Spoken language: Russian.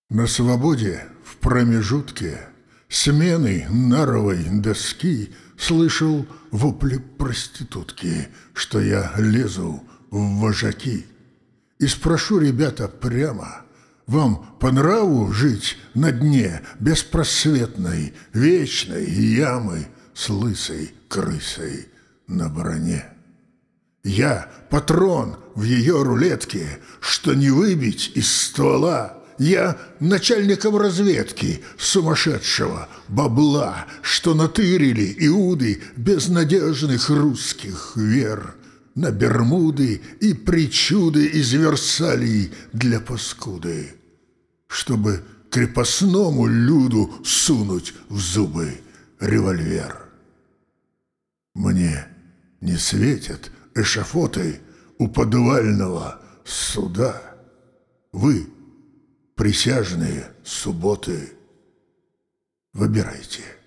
На свободе, в промежутке смены наровой доски слышал вопли проститутки, что я лезу в вожаки. И спрошу, ребята, прямо: вам по нраву жить на дне беспросветной, вечной ямы с лысой крысой на броне? Я патрон в ее рулетке, что не выбить из ствола. Я начальником разведки сумасшедшего бабла, что натырили иуды безнадежных русских вер на Бермуды и причуды из Версалий для паскуды, чтобы крепостному люду сунуть в зубы револьвер. Мне не светят эшафоты у подвального суда. Вы, присяжные субботы, выбирайте.